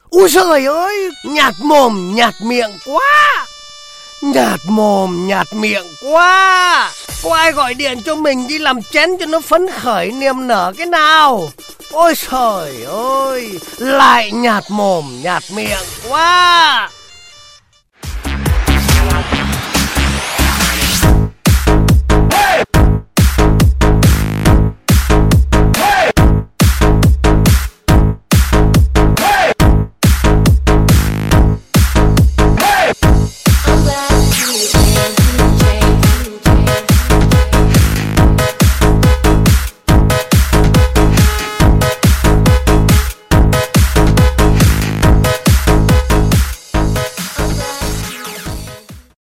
Ui giời ơi, nhạt mồm nhạt miệng quá. Nhạt mồm nhạt miệng quá. Có ai gọi điện cho mình đi làm chén cho nó phấn khởi niềm nở cái nào? Ôi trời ơi, lại nhạt mồm nhạt miệng quá.